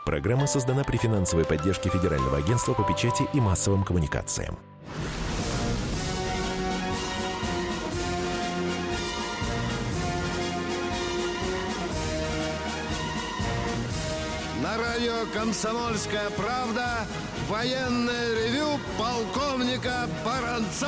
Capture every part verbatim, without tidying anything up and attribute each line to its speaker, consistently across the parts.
Speaker 1: Программа создана при финансовой поддержке Федерального агентства по печати и массовым коммуникациям.
Speaker 2: На радио «Комсомольская правда» военное ревю полковника Баранца.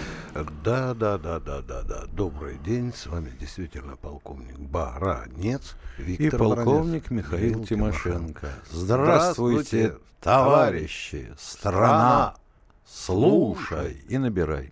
Speaker 3: Да, да, да, да, да, да. Добрый день. С вами действительно полковник Баранец Виктор
Speaker 4: и полковник
Speaker 3: Баранец,
Speaker 4: Михаил, Михаил Тимошенко.
Speaker 3: Здравствуйте,
Speaker 4: Здравствуйте, товарищи! Страна! Слушай и набирай.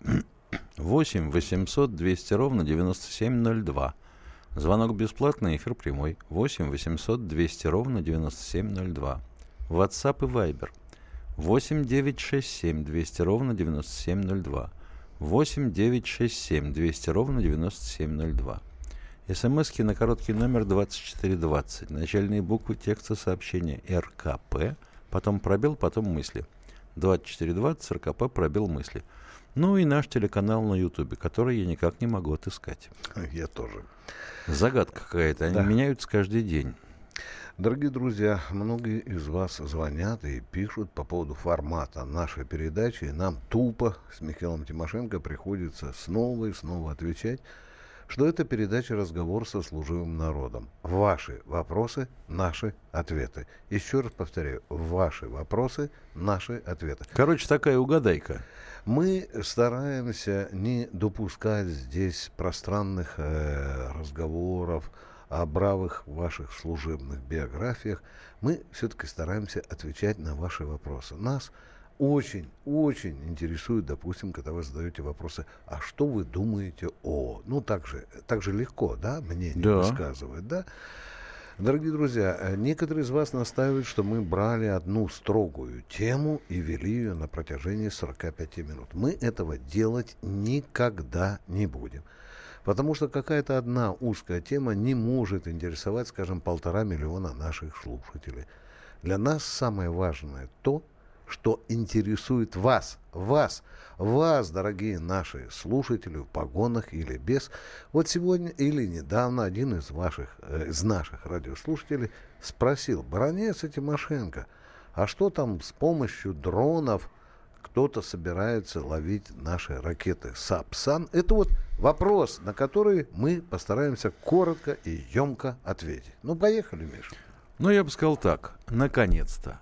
Speaker 4: восемь восемьсот двести ровно девяносто семь ноль два. Звонок бесплатный, эфир прямой. восемь восемьсот двести ровно девяносто семь ноль два. WhatsApp и Viber. восемь девятьсот шестьдесят семь двести ровно девяносто семь ноль два. восемь девятьсот шестьдесят семь двести ровно девяносто семь ноль два. СМСки на короткий номер двадцать четыре двадцать. Начальные буквы текста сообщения эр ка пэ, потом пробел, потом мысли. двадцать четыре двадцать, эр ка пэ, пробел, мысли. Ну и наш телеканал на Ютубе, который я никак не могу отыскать.
Speaker 3: Я тоже.
Speaker 4: Загадка какая-то, они да. меняются каждый день.
Speaker 3: Дорогие друзья, многие из вас звонят и пишут по поводу формата нашей передачи. И нам тупо с Михаилом Тимошенко приходится снова и снова отвечать, что это передача «Разговор со служивым народом». Ваши вопросы, наши ответы. Еще раз повторяю, ваши вопросы, наши ответы.
Speaker 4: Короче, такая угадайка.
Speaker 3: Мы стараемся не допускать здесь пространных э, разговоров о бравых ваших служебных биографиях. Мы все-таки стараемся отвечать на ваши вопросы. Нас очень, очень интересует, допустим, когда вы задаете вопросы, а что вы думаете о... Ну, так же, так же легко, да, мнение да. высказывать, да? Дорогие друзья, некоторые из вас настаивают, что мы брали одну строгую тему и вели ее на протяжении сорока пяти минут. Мы этого делать никогда не будем. Потому что какая-то одна узкая тема не может интересовать, скажем, полтора миллиона наших слушателей. Для нас самое важное то, что интересует вас, вас, вас, дорогие наши слушатели, в погонах или без. Вот сегодня или недавно один из ваших, э, из наших радиослушателей спросил: Баранец и Тимошенко, а что там с помощью дронов кто-то собирается ловить наши ракеты Сапсан? Это вот вопрос, на который мы постараемся коротко и емко ответить. Ну, поехали, Миша.
Speaker 4: Ну, я бы сказал так, наконец-то.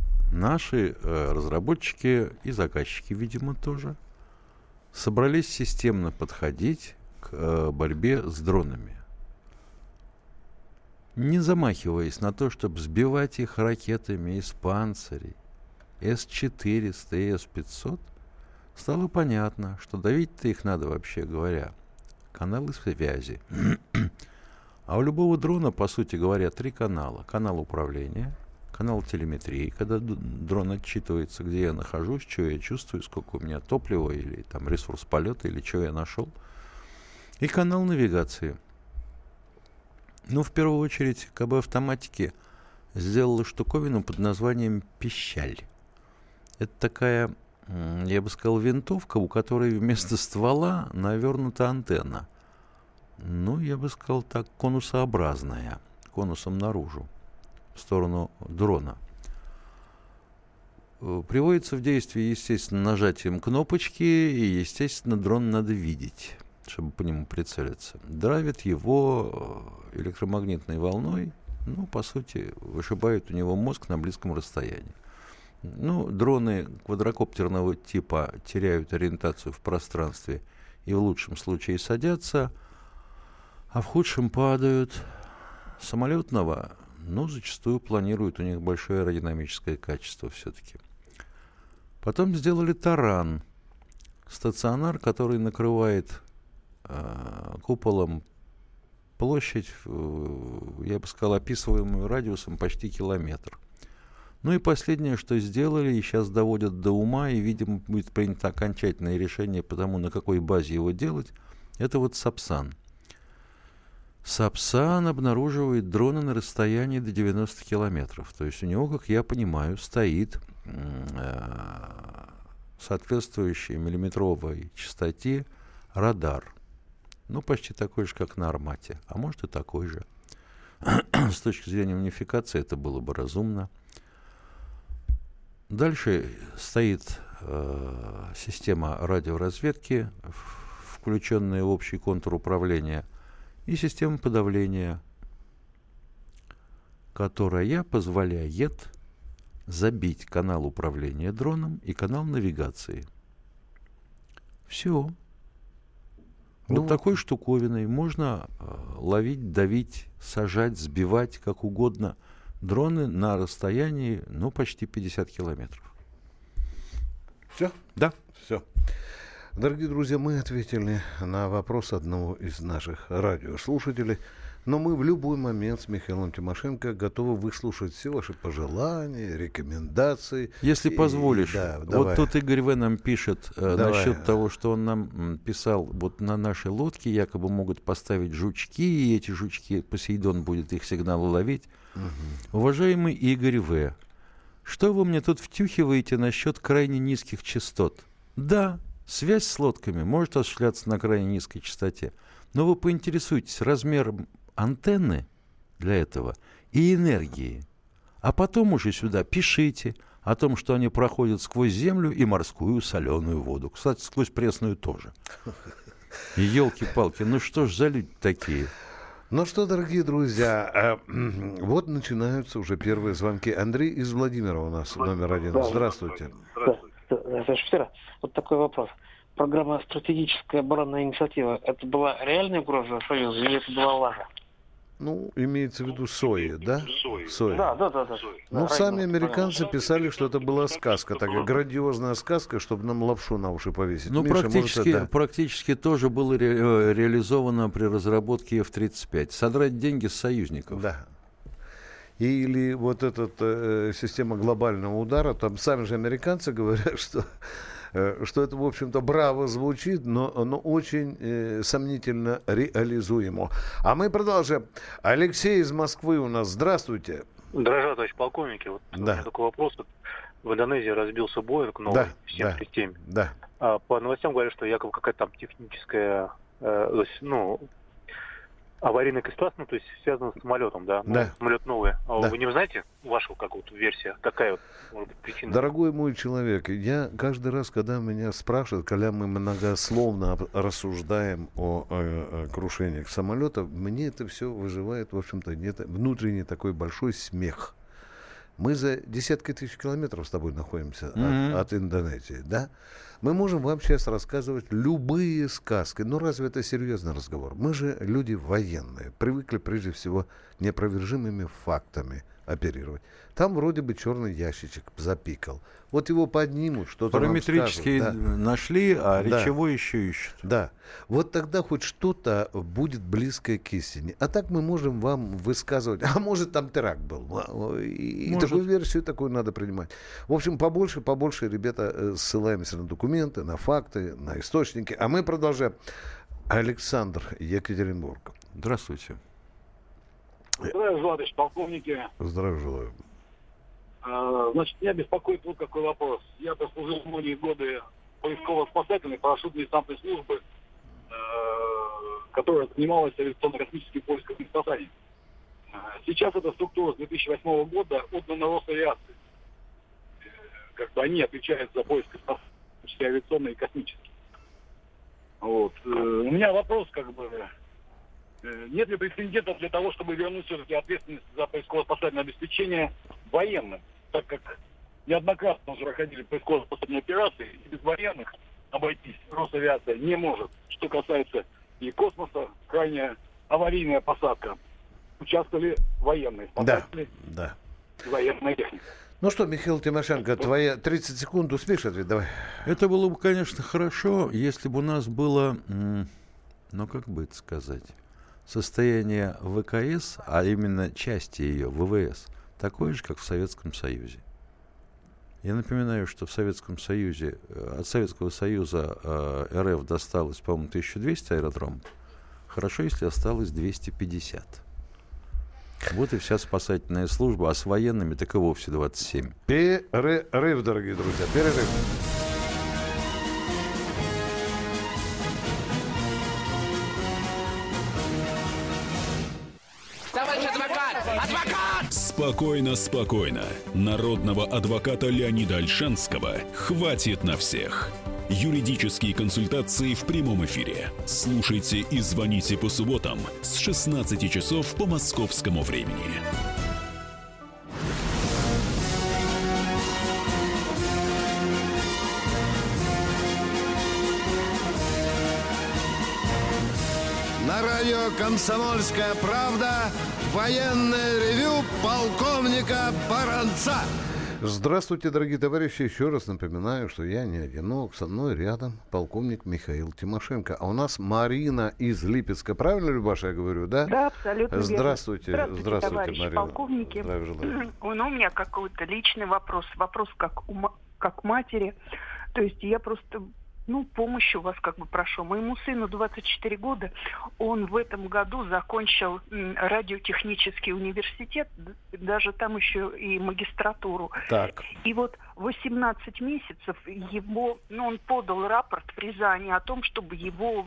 Speaker 4: Наши э, разработчики и заказчики, видимо, тоже собрались системно подходить к э, борьбе с дронами. Не замахиваясь на то, чтобы сбивать их ракетами из панцирей эс четыреста и эс пятьсот, стало понятно, что давить-то их надо, вообще говоря, каналы связи. А у любого дрона, по сути говоря, три канала. Канал управления, канал телеметрии, когда дрон отчитывается, где я нахожусь, что я чувствую, сколько у меня топлива или там ресурс полета, или что я нашел. И канал навигации. Ну, в первую очередь, ка бэ автоматики сделала штуковину под названием «Пищаль». Это такая, я бы сказал, винтовка, у которой вместо ствола навернута антенна. Ну, я бы сказал так, конусообразная, конусом наружу, в сторону дрона. Приводится в действие, естественно, нажатием кнопочки, и, естественно, дрон надо видеть, чтобы по нему прицелиться. Драйвит его электромагнитной волной, ну, по сути, вышибает у него мозг на близком расстоянии. Ну, дроны квадрокоптерного типа теряют ориентацию в пространстве и в лучшем случае садятся, а в худшем падают. Самолетного, ну, зачастую планируют, у них большое аэродинамическое качество все-таки. Потом сделали таран, стационар, который накрывает э, куполом площадь, э, я бы сказал, описываемую радиусом почти километр. Ну и последнее, что сделали, и сейчас доводят до ума, и, видимо, будет принято окончательное решение по тому, на какой базе его делать, это вот Сапсан. Сапсан обнаруживает дроны на расстоянии до девяноста километров. То есть у него, как я понимаю, стоит э, соответствующий миллиметровой частоте радар. Ну, почти такой же, как на Армате, а может и такой же. С точки зрения унификации это было бы разумно. Дальше стоит э, система радиоразведки, включенная в общий контур управления, и система подавления, которая позволяет забить канал управления дроном и канал навигации. Все. Ну, вот такой штуковиной можно э, ловить, давить, сажать, сбивать, как угодно, дроны на расстоянии, ну, почти пятьдесят километров.
Speaker 3: Все?
Speaker 4: Да.
Speaker 3: Все. Дорогие друзья, мы ответили на вопрос одного из наших радиослушателей, но мы в любой момент с Михаилом Тимошенко готовы выслушать все ваши пожелания, рекомендации.
Speaker 4: Если
Speaker 3: и,
Speaker 4: позволишь.
Speaker 3: Да,
Speaker 4: вот
Speaker 3: давай.
Speaker 4: тут Игорь В. нам пишет э,
Speaker 3: Давай.
Speaker 4: насчет того, что он нам писал, вот на нашей лодке якобы могут поставить жучки, и эти жучки, Посейдон будет их сигналы ловить. Угу. Уважаемый Игорь В., что вы мне тут втюхиваете насчет крайне низких частот? Да, связь с лодками может осуществляться на крайне низкой частоте, но вы поинтересуйтесь размером антенны для этого и энергии. А потом уже сюда пишите о том, что они проходят сквозь землю и морскую соленую воду. Кстати, сквозь пресную тоже. И елки-палки, ну что ж за люди такие?
Speaker 3: Ну что, дорогие друзья, вот начинаются уже первые звонки. Андрей из Владимира у нас номер один. Здравствуйте.
Speaker 5: Здравствуйте. Вот такой вопрос. Программа «Стратегическая оборонная инициатива» — это была реальная угроза Союзу или это была лажа?
Speaker 3: Ну, имеется в виду Сои, да? Сои.
Speaker 5: Да, да, да. да.
Speaker 3: Ну,
Speaker 5: да,
Speaker 3: сами
Speaker 5: правильно.
Speaker 3: американцы писали, что это была сказка, такая грандиозная сказка, чтобы нам лапшу на уши повесить.
Speaker 4: Ну,
Speaker 3: Миша,
Speaker 4: практически,
Speaker 3: может, это...
Speaker 4: практически тоже было ре- реализовано при разработке эф тридцать пять. Содрать деньги с союзников.
Speaker 3: Да. Или вот эта э, система глобального удара, там сами же американцы говорят, что... что это, в общем-то, браво звучит, но, но очень э, сомнительно реализуемо. А мы продолжим. Алексей из Москвы у нас. Здравствуйте.
Speaker 6: Дорогой товарищ полковник, вот да. У меня такой вопрос. В Индонезии разбился Боинг новый,
Speaker 3: да,
Speaker 6: семь тридцать семь.
Speaker 3: Да.
Speaker 6: А по новостям говорят, что якобы какая-то там техническая, э, ну, аварийная ситуация, ну, то есть связана с самолетом, да? Ну,
Speaker 3: да.
Speaker 6: Самолет новый. А
Speaker 3: да.
Speaker 6: Вы не знаете вашу как вот версия? Какая вот может быть причина?
Speaker 3: Дорогой мой человек, я каждый раз, когда меня спрашивают, когда мы многословно рассуждаем о, о, о крушениях самолетов, мне это все вызывает, в общем-то, где-то внутренний такой большой смех. Мы за десятки тысяч километров с тобой находимся mm-hmm. от, от Индонезии, да? Мы можем вам сейчас рассказывать любые сказки. Но разве это серьезный разговор? Мы же люди военные, привыкли прежде всего неопровержимыми фактами оперировать. Там вроде бы черный ящичек запикал. Вот его поднимут, что-то
Speaker 4: параметрически
Speaker 3: нам скажут, да.
Speaker 4: нашли, а
Speaker 3: да.
Speaker 4: речевой еще ищут.
Speaker 3: Да. Вот тогда хоть что-то будет близкое к истине. А так мы можем вам высказывать, а может там теракт был. И может. Такую версию такую надо принимать. В общем, побольше, побольше, ребята, ссылаемся на документы, на факты, на источники. А мы продолжаем. Александр, Екатеринбург.
Speaker 4: Здравствуйте.
Speaker 7: Здравия желаю, товарищ полковники.
Speaker 3: Здравия желаю.
Speaker 7: А, значит, меня беспокоит вот какой вопрос. Я прослужил многие годы поисково-спасательной парашютно-десантной службы, э, которая занималась авиационно-космическим поиском и спасанием. Сейчас эта структура с две тысячи восьмого года отдана Росавиации. Как бы они отвечают за поиск и спасание авиационный и космический. Вот. У меня вопрос, как бы, нет ли прецедентов для того, чтобы вернуть все-таки ответственность за поисково-спасательное обеспечение военным, так как неоднократно уже проходили поисково-спасательные операции, и без военных обойтись Росавиация не может. Что касается и космоса, крайне аварийная посадка. Участвовали военные спасатели,
Speaker 3: да, да.
Speaker 7: военная техника.
Speaker 3: Ну что, Михаил Тимошенко, твоя тридцать секунд, успеешь ответить? Давай.
Speaker 4: Это было бы, конечно, хорошо, если бы у нас было, ну, как бы это сказать, состояние ВКС, а именно части ее, ВВС, такое же, как в Советском Союзе. Я напоминаю, что в Советском Союзе, от Советского Союза э, РФ досталось, по-моему, тысяча двести аэродромов. Хорошо, если осталось двести пятьдесят. Вот и вся спасательная служба, а с военными так и вовсе двадцать семь.
Speaker 3: Перерыв, дорогие друзья, перерыв.
Speaker 8: Товарищ адвокат! Спокойно, спокойно. Народного адвоката Леонида Ольшанского хватит на всех. Юридические консультации в прямом эфире. Слушайте и звоните по субботам с шестнадцати часов по московскому времени.
Speaker 2: На радио «Комсомольская правда» военное ревю полковника Баранца.
Speaker 3: Здравствуйте, дорогие товарищи. Еще раз напоминаю, что я не одинок. Со мной рядом полковник Михаил Тимошенко. А у нас Марина из Липецка. Правильно, Любаша, я говорю, да?
Speaker 9: Да, абсолютно
Speaker 3: Здравствуйте.
Speaker 9: верно. Здравствуйте,
Speaker 3: Здравствуйте,
Speaker 9: товарищи
Speaker 3: Марина.
Speaker 9: полковники.
Speaker 3: Здравия желаю.
Speaker 9: Ну, у меня какой-то личный вопрос. Вопрос как, у, как матери. То есть я просто... Ну, помощь у вас как бы прошу. Моему сыну двадцать четыре года. Он в этом году закончил радиотехнический университет, даже там еще и магистратуру.
Speaker 3: Так.
Speaker 9: И вот восемнадцать месяцев его, ну, он подал рапорт в Рязани о том, чтобы его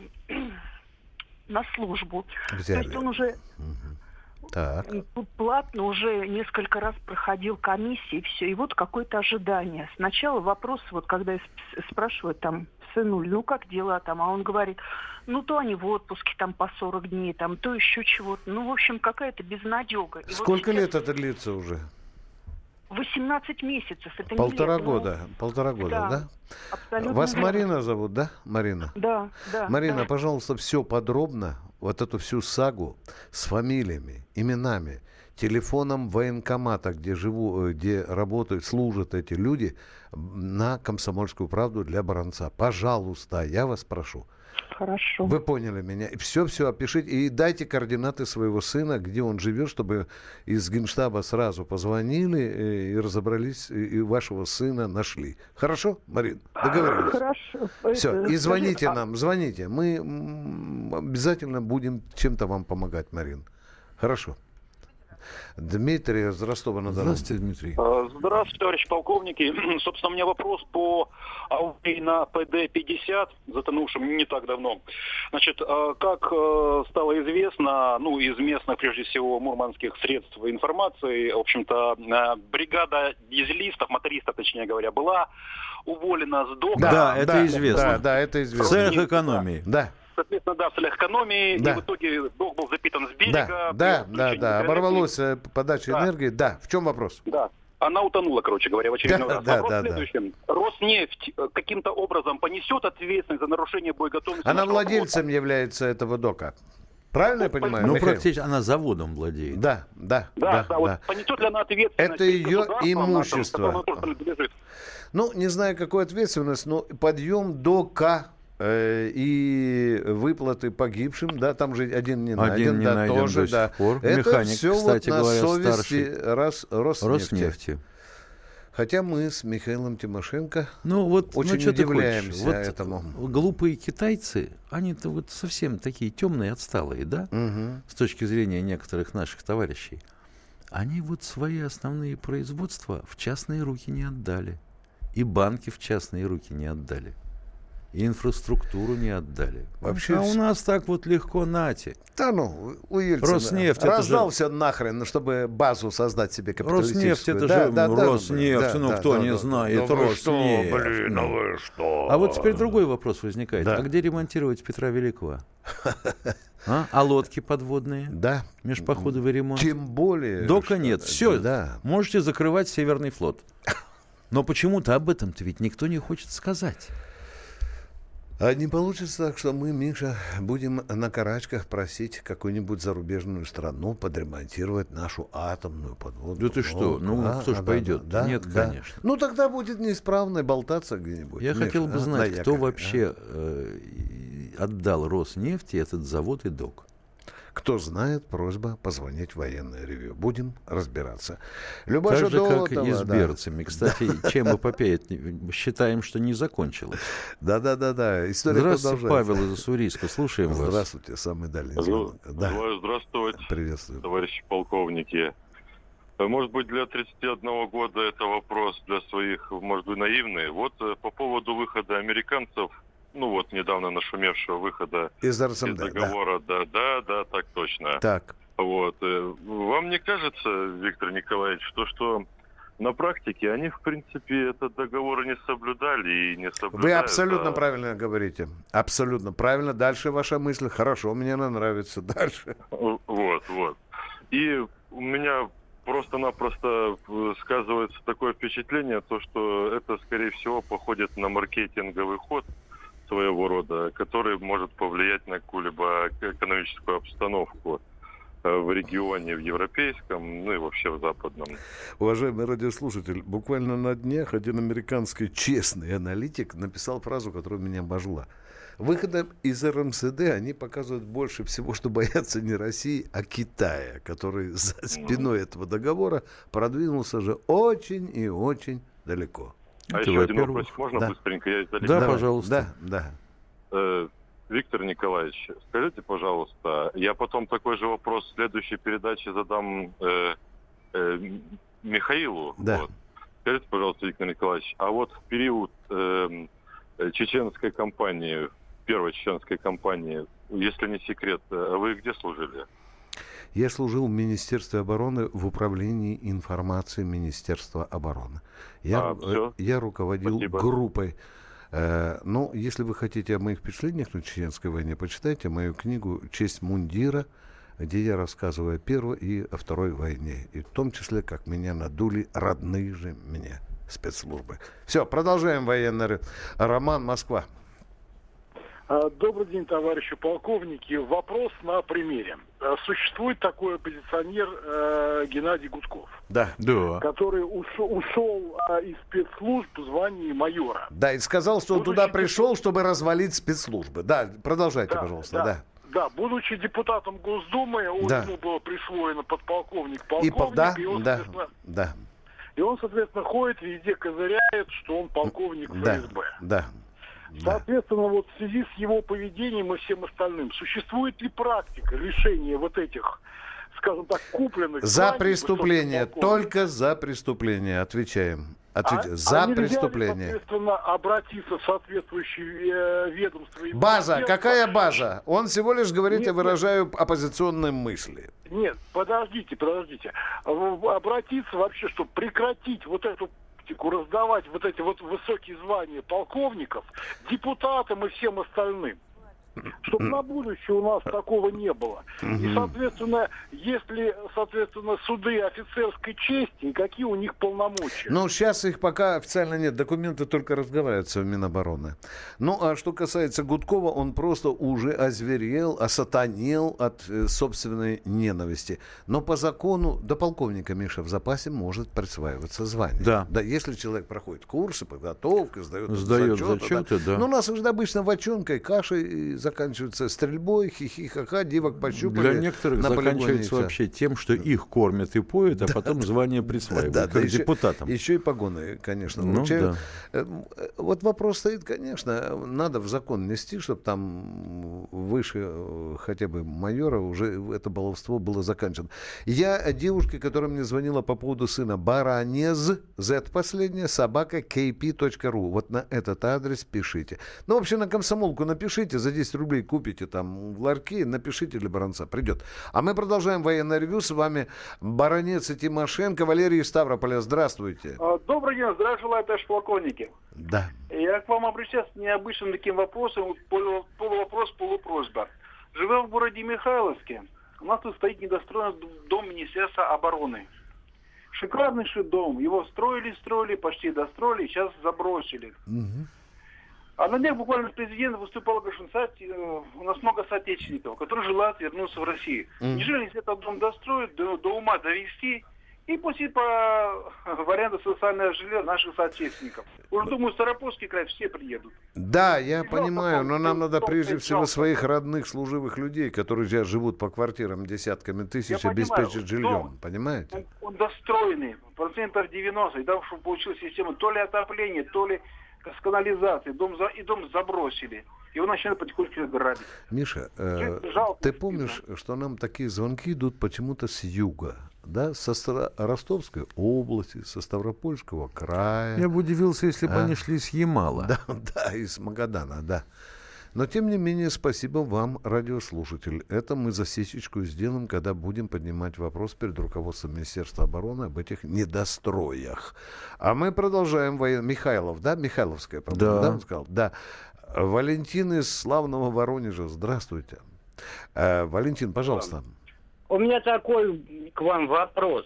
Speaker 9: на службу.
Speaker 3: Взяли.
Speaker 9: То есть он уже...
Speaker 3: Так.
Speaker 9: Тут платно уже несколько раз проходил комиссии, и все. И вот какое-то ожидание. Сначала вопрос, вот когда я спрашиваю там, сынуль, ну как дела там? А он говорит, ну то они в отпуске там по сорок дней, там, то еще чего-то. Ну, в общем, какая-то безнадега. И
Speaker 3: Сколько
Speaker 9: вот
Speaker 3: лет это длится уже?
Speaker 9: восемнадцать месяцев. Это
Speaker 3: Полтора
Speaker 9: не лет,
Speaker 3: года.
Speaker 9: но...
Speaker 3: Полтора года, да?
Speaker 9: да? Абсолютно
Speaker 3: Вас
Speaker 9: верно.
Speaker 3: Марина зовут, да, Марина?
Speaker 9: Да, да.
Speaker 3: Марина,
Speaker 9: да.
Speaker 3: пожалуйста, все подробно, вот эту всю сагу с фамилиями, именами, телефоном военкомата, где живу, где работают, служат эти люди, на «Комсомольскую правду» для Баранца. Пожалуйста, я вас прошу.
Speaker 9: Хорошо.
Speaker 3: Вы поняли меня. Все-все опишите и дайте координаты своего сына, где он живет, чтобы из Генштаба сразу позвонили и разобрались, и вашего сына нашли. Хорошо, Марин? Договорились?
Speaker 9: Хорошо.
Speaker 3: Все, и звоните
Speaker 9: Скажи,
Speaker 3: нам, звоните. Мы обязательно будем чем-то вам помогать, Марин. Хорошо. Дмитрий из Ростова-на-Дону.
Speaker 4: Здравствуйте, Дмитрий.
Speaker 7: Здравствуйте, товарищи полковники. Собственно, у меня вопрос по аварии на Пэ Дэ пятьдесят, затонувшем не так давно. Значит, как стало известно, ну, из местных, прежде всего, мурманских средств информации, в общем-то, бригада дизелистов, мотористов, точнее говоря, была уволена с дока.
Speaker 4: Да, да, это
Speaker 3: да,
Speaker 4: известно.
Speaker 3: Да, да, это известно.
Speaker 4: В целях экономии.
Speaker 3: Да.
Speaker 7: Соответственно, да, в целях экономии,
Speaker 3: Да.
Speaker 7: и в итоге док был запитан с берега.
Speaker 3: Да, да, да, да. Оборвалась подача
Speaker 7: Да.
Speaker 3: энергии. Да. В чем вопрос?
Speaker 7: Да. Она утонула, короче говоря, в очередной
Speaker 3: Да,
Speaker 7: раз.
Speaker 3: да,
Speaker 7: Вопрос
Speaker 3: да,
Speaker 7: в следующем. Роснефть каким-то образом понесет ответственность за нарушение боеготовности?
Speaker 3: Она
Speaker 7: нашего
Speaker 3: владельцем
Speaker 7: флота?
Speaker 3: является этого дока. Правильно я понимаю,
Speaker 4: Ну,
Speaker 3: Михаил?
Speaker 4: практически она заводом владеет.
Speaker 3: Да, да,
Speaker 7: Да,
Speaker 3: да,
Speaker 7: да,
Speaker 3: да.
Speaker 7: вот понесет ли она ответственность?
Speaker 3: Это
Speaker 7: перед
Speaker 3: ее
Speaker 7: государством
Speaker 3: имущество.
Speaker 7: нашим, которому она тоже принадлежит?
Speaker 3: Ну, не знаю, какую ответственность, но подъем дока э, и выплаты погибшим, да, там же один не найден,
Speaker 4: Один не
Speaker 3: да,
Speaker 4: найден
Speaker 3: тоже,
Speaker 4: до
Speaker 3: да.
Speaker 4: сих пор.
Speaker 3: Это
Speaker 4: Механик,
Speaker 3: все
Speaker 4: кстати
Speaker 3: вот на
Speaker 4: говоря,
Speaker 3: совести
Speaker 4: старший.
Speaker 3: раз, Роснефти.
Speaker 4: Роснефти.
Speaker 3: Хотя мы с Михаилом Тимошенко
Speaker 4: Ну вот,
Speaker 3: очень
Speaker 4: ну, что ты
Speaker 3: удивляемся
Speaker 4: хочешь? Вот
Speaker 3: этому.
Speaker 4: Глупые китайцы, они-то вот совсем такие темные, отсталые, да?
Speaker 3: Угу.
Speaker 4: С точки зрения некоторых наших товарищей. Они вот свои основные производства в частные руки не отдали. И банки в частные руки не отдали. И инфраструктуру не отдали.
Speaker 3: Вообще
Speaker 4: а
Speaker 3: вс-
Speaker 4: у нас так вот легко нате.
Speaker 3: Да ну, у Ельцина
Speaker 4: Роснефть, это
Speaker 3: раздал
Speaker 4: же-
Speaker 3: все нахрен, чтобы базу создать себе
Speaker 4: Роснефть,
Speaker 3: капиталистическую.
Speaker 4: это
Speaker 3: Да,
Speaker 4: же
Speaker 3: да, да,
Speaker 4: Роснефть,
Speaker 3: да,
Speaker 4: ну
Speaker 3: да,
Speaker 4: кто
Speaker 3: да,
Speaker 4: не
Speaker 3: да.
Speaker 4: знает,
Speaker 3: Ну вы что,
Speaker 4: Роснефть.
Speaker 3: блин, ну вы что?
Speaker 4: А вот теперь другой вопрос возникает.
Speaker 3: Да.
Speaker 4: А где ремонтировать Петра Великого? А, а лодки подводные?
Speaker 3: Да.
Speaker 4: Межпоходовый ремонт?
Speaker 3: Тем более...
Speaker 4: Дока
Speaker 3: что-
Speaker 4: нет. Все,
Speaker 3: Да.
Speaker 4: можете закрывать Северный флот. Но почему-то об этом-то ведь никто не хочет сказать.
Speaker 3: А не получится так, что мы, Миша, будем на карачках просить какую-нибудь зарубежную страну подремонтировать нашу атомную подводную
Speaker 4: Да ты что?
Speaker 3: лодку,
Speaker 4: Ну,
Speaker 3: а?
Speaker 4: кто ж
Speaker 3: А,
Speaker 4: пойдет?
Speaker 3: да,
Speaker 4: Нет,
Speaker 3: да.
Speaker 4: конечно.
Speaker 3: Ну, тогда будет неисправно болтаться где-нибудь.
Speaker 4: Я
Speaker 3: Миша,
Speaker 4: хотел бы
Speaker 3: а,
Speaker 4: знать,
Speaker 3: на
Speaker 4: кто
Speaker 3: якоре,
Speaker 4: вообще э, и- отдал Роснефти этот завод и док.
Speaker 3: а? Кто знает, просьба позвонить в военное ревью. Будем разбираться. Любаша
Speaker 4: Так же, как
Speaker 3: Долотова,
Speaker 4: и с
Speaker 3: да.
Speaker 4: берцами. Кстати, чем эпопея считаем, что не закончилась.
Speaker 3: Да-да-да-да. История
Speaker 4: Здравствуйте,
Speaker 3: продолжается.
Speaker 4: Павел из Уссурийска. Слушаем вас.
Speaker 3: Здравствуйте, самый дальний звонок. Да.
Speaker 10: Желаю здравствовать,
Speaker 3: Приветствую.
Speaker 10: товарищи полковники. Может быть, для тридцати одного года это вопрос для своих, может быть, наивный. Вот э, по поводу выхода американцев, ну вот недавно нашумевшего выхода
Speaker 3: Из
Speaker 10: из
Speaker 3: эр эс эм дэ, да.
Speaker 10: договора, да, да, да, так точно.
Speaker 3: Так.
Speaker 10: Вот. Вам не кажется, Виктор Николаевич, что, что на практике они, в принципе, этот договор не соблюдали и не соблюдают?
Speaker 3: Вы абсолютно
Speaker 10: а...
Speaker 3: правильно говорите. Абсолютно правильно. Дальше ваша мысль. Хорошо, мне она нравится. Дальше.
Speaker 10: Вот, вот. И у меня просто-напросто сказывается такое впечатление, то, что это, скорее всего, походит на маркетинговый ход своего рода, который может повлиять на какую-либо экономическую обстановку в регионе, в европейском, ну и вообще в западном.
Speaker 3: Уважаемый радиослушатель, буквально на днях один американский честный аналитик написал фразу, которая меня обожгла. Выходом из эр эм эс дэ они показывают больше всего, что боятся не России, а Китая, который за спиной mm-hmm. этого договора продвинулся же очень и очень далеко.
Speaker 10: А Это еще один вопрос, можно да. быстренько? Я
Speaker 3: да, да, пожалуйста. Да, да.
Speaker 10: Э, Виктор Николаевич, скажите, пожалуйста, я потом такой же вопрос в следующей передаче задам э, э, Михаилу.
Speaker 3: Да.
Speaker 10: Вот. Скажите, пожалуйста, Виктор Николаевич, а вот в период э, чеченской кампании, первой чеченской кампании, если не секрет, вы где служили?
Speaker 3: Я служил в Министерстве обороны в управлении информации Министерства обороны. Я,
Speaker 10: а,
Speaker 3: я руководил
Speaker 10: Спасибо.
Speaker 3: группой. Э, ну, если вы хотите о моих впечатлениях на Чеченской войне, почитайте мою книгу «Честь мундира», где я рассказываю о Первой и о Второй войне. И в том числе, как меня надули родные же мне спецслужбы. Все, продолжаем военный роман «Москва».
Speaker 11: Добрый день, товарищи полковники. Вопрос на примере. Существует такой оппозиционер э, Геннадий Гудков,
Speaker 3: да. Да.
Speaker 11: который ушел, ушел э, из спецслужб в звании майора.
Speaker 3: Да, и сказал, что будучи он туда пришел, чтобы развалить спецслужбы. Да, продолжайте,
Speaker 11: да,
Speaker 3: пожалуйста.
Speaker 11: Да.
Speaker 3: Да.
Speaker 11: Да, будучи депутатом Госдумы, он,
Speaker 3: да.
Speaker 11: ему было присвоено подполковник, полковник,
Speaker 3: и, да,
Speaker 11: и он,
Speaker 3: да,
Speaker 11: соответственно,
Speaker 3: да.
Speaker 11: и он, соответственно, ходит, везде козыряет, что он полковник
Speaker 3: да,
Speaker 11: эф эс бэ.
Speaker 3: Да.
Speaker 11: Соответственно, вот в связи с его поведением и всем остальным, существует ли практика лишения вот этих, скажем так, купленных...
Speaker 3: За преступление, только за преступление, отвечаем. Отвеч...
Speaker 11: А,
Speaker 3: за
Speaker 11: а нельзя
Speaker 3: преступление.
Speaker 11: Ли, соответственно, обратиться в соответствующие э, ведомства? И
Speaker 3: база,
Speaker 11: министерства?
Speaker 3: Какая база? Он всего лишь говорит,
Speaker 11: нет,
Speaker 3: я выражаю нет. оппозиционные мысли.
Speaker 11: Нет, подождите, подождите. Обратиться вообще, чтобы прекратить вот эту раздавать вот эти вот высокие звания полковников депутатам и всем остальным. Чтобы на будущее у нас такого не было. И, соответственно, если, соответственно, суды офицерской чести, и какие у них полномочия?
Speaker 3: Ну, сейчас их пока официально нет. Документы только разговариваются в Минобороны. Ну, а что касается Гудкова, он просто уже озверел, осатанел от э, собственной ненависти. Но по закону до полковника, Миша, в запасе может присваиваться звание.
Speaker 4: Да.
Speaker 3: Да, если человек проходит курсы, подготовку, сдает,
Speaker 4: сдает
Speaker 3: зачеты.
Speaker 4: зачеты, да.
Speaker 3: Да. Ну, у нас уже обычно вочонкой, кашей заканчивается стрельбой, хихи-ха-ха, девок пощупали.
Speaker 4: Для некоторых заканчивается вообще тем, что их кормят и поют, а потом звание присваивают,
Speaker 3: да,
Speaker 4: как
Speaker 3: да,
Speaker 4: депутатам.
Speaker 3: Еще, еще и погоны, конечно,
Speaker 4: ну,
Speaker 3: вручают.
Speaker 4: Да.
Speaker 3: Вот вопрос стоит, конечно, надо в закон нести, чтобы там выше хотя бы майора уже это баловство было заканчено. Я девушке, которая мне звонила по поводу сына, Баранез, Z последняя, собака, кей пи точка ру. Вот на этот адрес пишите. Ну, вообще на комсомолку напишите, за десять рублей купите там в ларьке, напишите для Баранца, придет. А мы продолжаем военное ревью. С вами Баранец и Тимошенко. Валерий из Ставрополя, здравствуйте.
Speaker 12: Добрый день, здравия желаю, товарищ полковники.
Speaker 3: Да.
Speaker 12: Я к вам обращаюсь с необычным таким вопросом, полувопрос, полупросьба. Живем в городе Михайловске. У нас тут стоит недостроенный дом Министерства обороны. Шикарный дом. Его строили, строили, почти достроили, сейчас забросили.
Speaker 3: Угу.
Speaker 12: А на днях буквально президент выступал, говорит, что у нас много соотечественников, которые желают вернуться в Россию. Mm. Неужели если этот дом достроить, до, до ума довести, и пустить по варианту социального жилья наших соотечественников? Уже думаю, Ставропольский край все приедут.
Speaker 3: Да, я
Speaker 12: и
Speaker 3: понимаю, но нам надо прежде всего
Speaker 12: жалко.
Speaker 3: своих родных служивых людей, которые сейчас живут по квартирам десятками тысяч,
Speaker 12: я
Speaker 3: обеспечить
Speaker 12: понимаю,
Speaker 3: жильем,
Speaker 12: дом,
Speaker 3: понимаете?
Speaker 12: Он, он достроенный, процентов девяносто, и там чтобы получилась система то ли отопления, то ли с канализацией, дом за, и дом забросили. Его начинают потихоньку грабить.
Speaker 3: Миша, э,
Speaker 12: жалко,
Speaker 3: ты помнишь, стыдно. Что нам такие звонки идут почему-то с юга, да, со Стро... Ростовской области, со Ставропольского края.
Speaker 4: Я бы удивился, если бы
Speaker 3: а?
Speaker 4: они шли с Ямала.
Speaker 3: Да, да, из Магадана, да. Но, тем не менее, спасибо вам, радиослушатель. Это мы засечечку сделаем, когда будем поднимать вопрос перед руководством Министерства обороны об этих недостроях. А мы продолжаем. Воен... Михайлов, да? Михайловская, по-моему, да? да? Он сказал? Да. Валентин из славного Воронежа. Здравствуйте. Э, Валентин, пожалуйста.
Speaker 13: У меня такой к вам вопрос.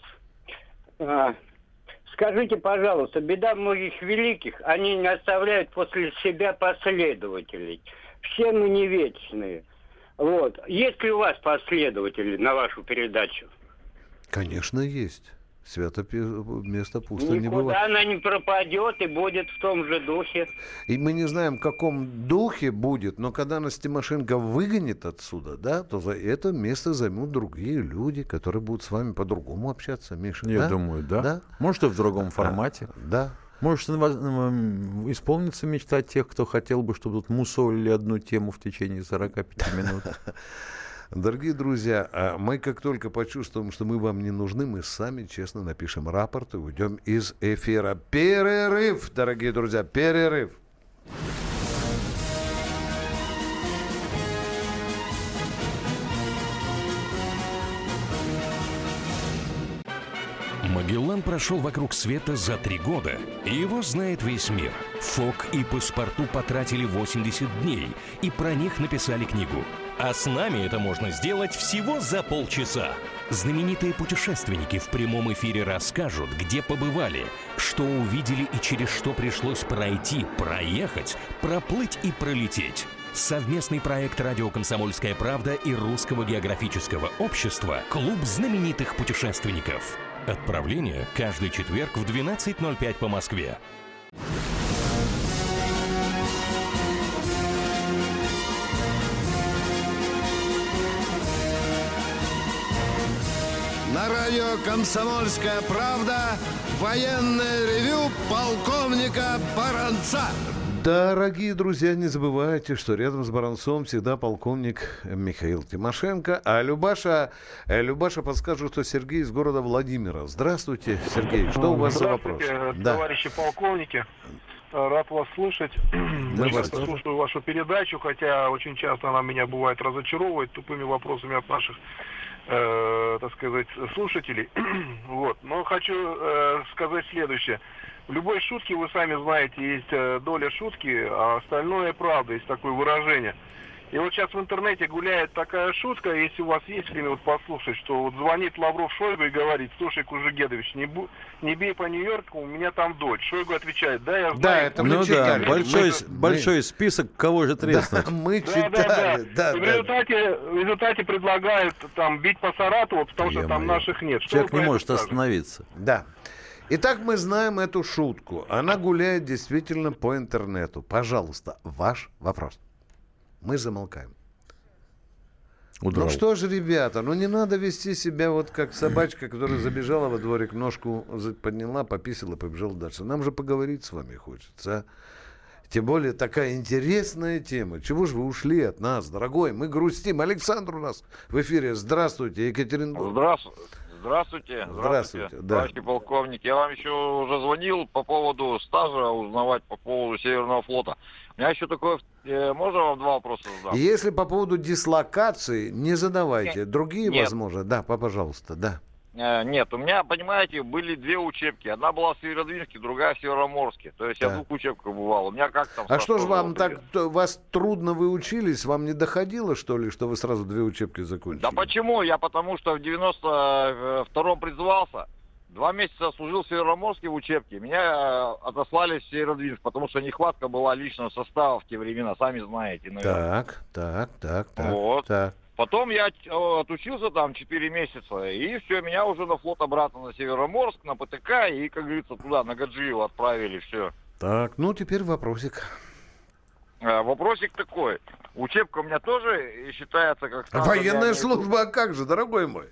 Speaker 13: Скажите, пожалуйста, беда многих великих, они не оставляют после себя последователей. Все мы не вечные. Вот. Есть ли у вас последователи на вашу передачу?
Speaker 3: Конечно, есть. Свято место пусто не бывает.
Speaker 13: Никуда она не пропадет и будет в том же духе.
Speaker 3: И мы не знаем, в каком духе будет, но когда нас Тимошенко выгонит отсюда, да, то за это место займут другие люди, которые будут с вами по-другому общаться, Миша.
Speaker 4: Я
Speaker 3: да?
Speaker 4: думаю, да.
Speaker 3: да.
Speaker 4: Может, и в другом формате.
Speaker 3: Да.
Speaker 4: Может, исполнится мечта тех, кто хотел бы, чтобы тут мусолили одну тему в течение сорок пять минут.
Speaker 3: Дорогие друзья, мы как только почувствуем, что мы вам не нужны, мы сами честно напишем рапорт и уйдем из эфира. Перерыв, дорогие друзья, перерыв.
Speaker 14: Магеллан прошел вокруг света за три года, и его знает весь мир. Фок и Паспарту потратили восемьдесят дней, и про них написали книгу. А с нами это можно сделать всего за полчаса. Знаменитые путешественники в прямом эфире расскажут, где побывали, что увидели и через что пришлось пройти, проехать, проплыть и пролететь. Совместный проект «Радио Комсомольская правда» и Русского географического общества «Клуб знаменитых путешественников». Отправление каждый четверг в двенадцать ноль пять по Москве.
Speaker 2: На радио «Комсомольская правда» военное ревю полковника Баранца.
Speaker 3: Дорогие друзья, не забывайте, что рядом с Баранцом всегда полковник Михаил Тимошенко. А Любаша, Любаша подскажет, что Сергей из города Владимира. Здравствуйте, Сергей. Что у вас за вопрос?
Speaker 15: Здравствуйте, товарищи да. полковники. Рад вас слышать.
Speaker 3: Мы вас
Speaker 15: слушаю вашу передачу, хотя очень часто она меня бывает разочаровывает тупыми вопросами от наших, э, так сказать, слушателей. Вот. Но хочу э, сказать следующее. В любой шутке, вы сами знаете, есть э, доля шутки, а остальное правда, есть такое выражение. И вот сейчас в интернете гуляет такая шутка, если у вас есть время вот послушать, что вот звонит Лавров Шойгу и говорит: слушай, Кужугедович, не, бу- не бей по Нью-Йорку, у меня там дочь. Шойгу отвечает: да, я знаю.
Speaker 3: Да, это мы
Speaker 4: ну
Speaker 3: читали.
Speaker 4: Да, большой,
Speaker 3: мы,
Speaker 4: большой список, кого же треснуть.
Speaker 3: Да, мы
Speaker 15: да,
Speaker 3: читали.
Speaker 15: Да, да.
Speaker 3: Да,
Speaker 15: в,
Speaker 3: да.
Speaker 15: результате, в результате предлагают там бить по Саратову, потому что там наших нет. Что
Speaker 4: Человек не может остановиться.
Speaker 3: Да. Итак, мы знаем эту шутку. Она гуляет действительно по интернету. Пожалуйста, ваш вопрос. Мы замолкаем.
Speaker 4: Удрал.
Speaker 3: Ну что же, ребята, ну не надо вести себя вот как собачка, которая забежала во дворик, ножку подняла, пописала, побежала дальше. Нам же поговорить с вами хочется, а? Тем более такая интересная тема. Чего же вы ушли от нас, дорогой? Мы грустим. Александр у нас в эфире. Здравствуйте, Екатеринбург.
Speaker 16: Здравствуйте. Здравствуйте.
Speaker 3: Здравствуйте.
Speaker 16: Товарищ
Speaker 3: Да.
Speaker 16: полковник. Я вам еще уже звонил по поводу стажа, узнавать по поводу Северного флота. У меня еще такое... Э, можно вам два вопроса задам?
Speaker 3: Если по поводу дислокации, не задавайте.
Speaker 16: Нет.
Speaker 3: Другие,
Speaker 16: Нет.
Speaker 3: возможно. Да, пожалуйста, да.
Speaker 16: Э, нет, у меня, понимаете, были две учебки. Одна была в Северодвинске, другая в Североморске. То есть
Speaker 3: Да.
Speaker 16: я в двух учебках бывал. У меня как там...
Speaker 3: А что же вам
Speaker 16: например?
Speaker 3: так, то- вас трудно вы учились, вам не доходило, что ли, что вы сразу две учебки закончили?
Speaker 16: Да почему? Я потому что в девяносто втором призывался. Два месяца служил в Североморске в учебке. Меня э, отослали в Северодвинск, потому что нехватка была личного состава в те времена, сами знаете, наверное.
Speaker 3: Так, так, так, так.
Speaker 16: Вот.
Speaker 3: так.
Speaker 16: Потом я э, отучился там четыре месяца, и все, меня уже на флот обратно на Североморск, на ПТК, и, как говорится, туда, на Гаджиево отправили, все.
Speaker 3: Так, ну теперь вопросик.
Speaker 16: Э, вопросик такой. Учебка у меня тоже считается как...
Speaker 3: Военная служба, а как же, дорогой мой?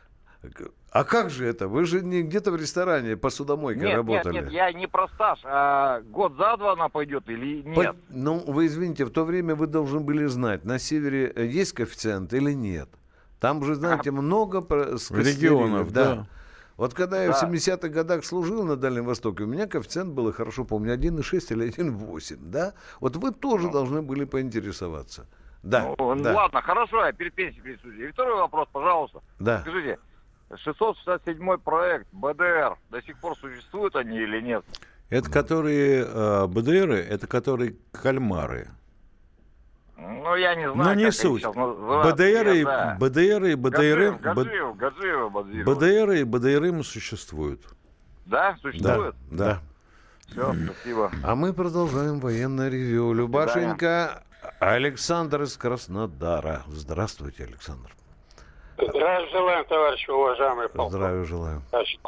Speaker 3: А как же это? Вы же не где-то в ресторане посудомойкой
Speaker 16: нет,
Speaker 3: работали.
Speaker 16: Нет, нет, я не про стаж, а год за два она пойдет или нет?
Speaker 3: По... Ну, вы извините, в то время вы должны были знать, на севере есть коэффициент или нет. Там же, знаете, много... С
Speaker 4: регионов,
Speaker 3: да.
Speaker 4: да.
Speaker 3: Вот когда я
Speaker 16: Да.
Speaker 3: в семидесятых годах служил на Дальнем Востоке, у меня коэффициент был, хорошо помню, один и шесть или один и восемь, да? Вот вы тоже ну. должны были поинтересоваться. Да,
Speaker 16: ну,
Speaker 3: да.
Speaker 16: Ладно, хорошо, я перед пенсией присутствую. И второй вопрос, пожалуйста.
Speaker 3: Да.
Speaker 16: Скажите, шестьсот шестьдесят седьмой проект бэ дэ эр, до сих пор существуют они или нет?
Speaker 4: Это которые э, бэ дэ эры, это которые кальмары.
Speaker 16: Ну, я не знаю,
Speaker 4: Но не
Speaker 16: как
Speaker 4: суть.
Speaker 16: они сейчас называются.
Speaker 4: бэ дэ эры,
Speaker 16: да.
Speaker 4: бэ дэ эры и бэ дэ эры...
Speaker 16: Гаджиев, Гаджиев, Гаджиев.
Speaker 4: бэ дэ эры и бэ дэ эры существуют.
Speaker 16: Да, существуют?
Speaker 4: Да, да.
Speaker 16: Все, спасибо.
Speaker 3: А мы продолжаем военное ревью. Любашенька, Александр из Краснодара. Здравствуйте, Александр.
Speaker 17: Здравия желаем, товарищи уважаемые полковники.
Speaker 3: Здравия желаю.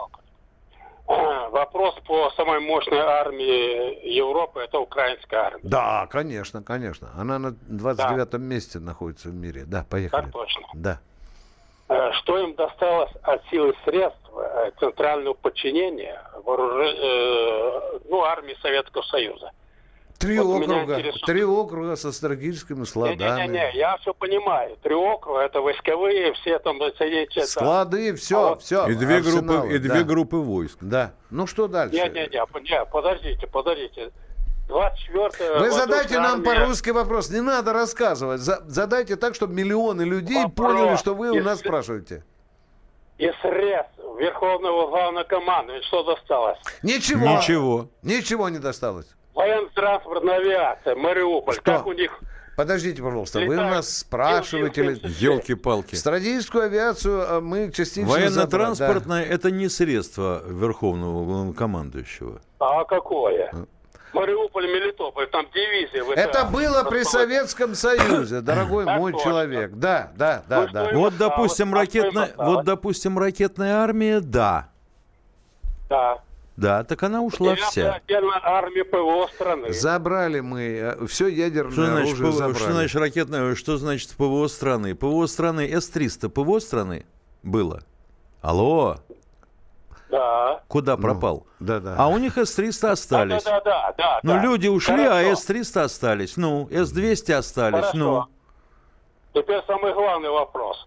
Speaker 17: Вопрос по самой мощной армии Европы — это украинская армия.
Speaker 3: Да, конечно, конечно. Она на двадцать девятом да. месте находится в мире. Да, поехали.
Speaker 17: Так точно.
Speaker 3: Да.
Speaker 17: Что им досталось от силы средств центрального подчинения вооружи... ну, армии Советского Союза?
Speaker 3: Три
Speaker 17: вот
Speaker 3: округа, интересует... три округа со стратегическими складами.
Speaker 17: Не-не-не, я все понимаю. Три округа, это войсковые, все там соединения.
Speaker 3: Склады, все, а вот... все.
Speaker 4: И две группы, и две да. группы войск.
Speaker 3: Да. Ну что дальше?
Speaker 17: Не-не-не, подождите, подождите. двадцать четвёртое
Speaker 3: Вы задайте нам армия... по-русски вопрос. Не надо рассказывать. Задайте так, чтобы миллионы людей вопрос. поняли, что вы у нас Из... спрашиваете.
Speaker 17: Из средств Верховного Главнокомандующего что досталось?
Speaker 3: Ничего.
Speaker 4: Ничего.
Speaker 3: Ничего не досталось.
Speaker 17: Военно-транспортная авиация, Мариуполь.
Speaker 3: Что?
Speaker 17: Как у них...
Speaker 3: Подождите, пожалуйста, Летают. Вы у нас спрашиваете...
Speaker 4: Елки-палки.
Speaker 3: Стратегическую авиацию мы частично
Speaker 4: Военно-транспортная да. это не средство Верховного Главнокомандующего.
Speaker 17: А какое? А? Мариуполь, Мелитополь, там дивизия.
Speaker 3: Это было при Советском Союзе, дорогой мой человек. Да, да, да, да.
Speaker 4: Вот, допустим, ракетная, вот, допустим, ракетная армия, да.
Speaker 17: Да.
Speaker 4: Да, так она ушла вся.
Speaker 17: Отдельно армия ПВО страны.
Speaker 3: Забрали мы все ядерное
Speaker 4: что
Speaker 3: оружие.
Speaker 4: Значит,
Speaker 3: забрали.
Speaker 4: Что значит ракетное? Что значит ПВО страны? ПВО страны эс триста ПВО страны было. Алло.
Speaker 17: Да.
Speaker 4: Куда пропал?
Speaker 3: Ну, да, да.
Speaker 4: А у них эс триста остались.
Speaker 17: Да, да, да, да.
Speaker 4: Ну,
Speaker 17: да.
Speaker 4: люди ушли,
Speaker 17: Хорошо.
Speaker 4: а эс триста остались. Ну, эс двести остались.
Speaker 17: Хорошо.
Speaker 4: Ну.
Speaker 17: Теперь самый главный вопрос.